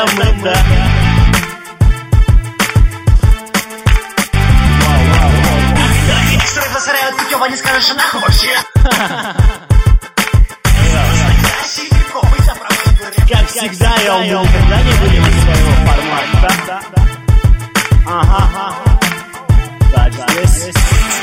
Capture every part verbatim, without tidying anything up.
это мы, да. Что их засоряют путёво, не скажешь, и нахуй вообще. Как всегда, я умел, когда не будем из своего формата. Ага, ага. Так, здесь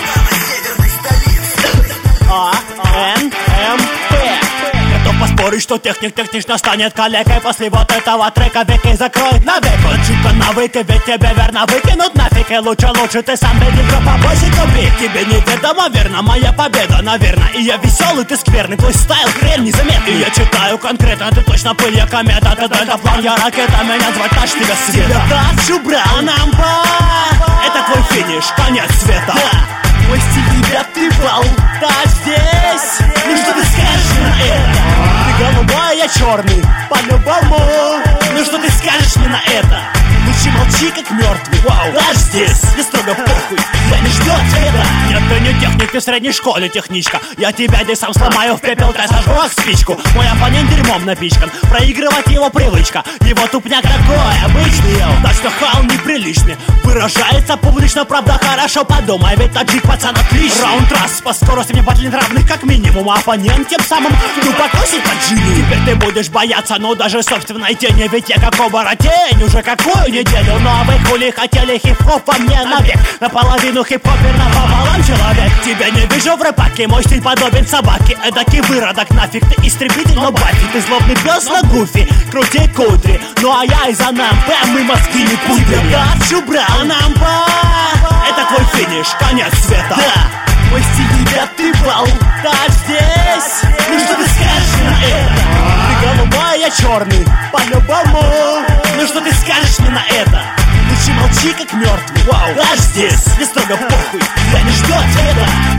А, Н, М, П. Готов поспорить, что техник технично станет калекой после вот этого трека. Веки закроет навек. Отчика навыки, ведь тебе верно выкинут нафиг. И лучше, лучше ты сам беги, группа больше купи. Тебе неведомо, верно, моя победа, наверное. И я веселый, ты скверный, твой стайл хрен незаметный. И я читаю конкретно, ты точно пыль, я комета. Ты дельтаплан, я ракета, меня звать наш тебя света. Тачу, брал, намба. Это твой финиш, конец света. Мой стиль, ребят, ты болтаешь здесь. Ну что ты скажешь мне на это? Ты голубой, я черный, по-любому. Ну что ты скажешь мне на это? Лучше молчи, как мертвый. Вау, аж здесь, мне строго похуй. Я не жду ответа. Нет, ты не техник, ты в средней школе техничка. Я тебя здесь сам сломаю в пепел, ты сожгу как спичку. Мой оппонент дерьмом напичкан, проигрывать его привычка. Его тупняк такой, обычный, ел. Так что хаун неприличный. Выражается публично, правда, хорошо подумай. Ведь таджик пацан отличный. Раунд раз, по скорости мне батлин равных как минимум. А оппонент тем самым ну покосит поджили. Теперь ты будешь бояться, ну даже собственной тени. Ведь я как оборотень уже какую неделю. Ну а вы хули хотели хип-хоп во мне навек. Наполовину хип-хопер, напополам человек. Тебя не вижу в рэпаке, мой стиль подобен собаке. Эдакий выродок, нафиг ты истребитель, но бафи. Ты злобный пес на гуфи, крути кудри. Ну а я из АНМП, мы мозги не пудрим. Тачу, брал, намба. Это твой финиш, конец света. Да, мой стиль, ребят, ты болтаешь здесь. Ну что ты скажешь мне на это? Ты голубой, я черный, по-любому. Ну что ты скажешь мне на это? Лучше молчи, как мертвый. Вау, аж здесь, мне строго похуй. Я не жду ответа.